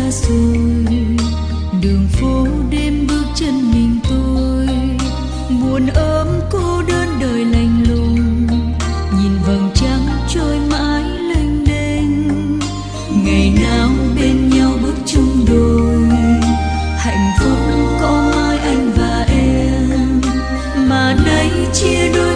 xa xôi, đường phố đêm bước chân mình tôi, buồn ôm cô đơn đời lạnh lùng, nhìn vầng trăng trôi mãi lênh đênh. Ngày nào bên nhau bước chung đôi, hạnh phúc có mãi anh và em, mà nay chia đôi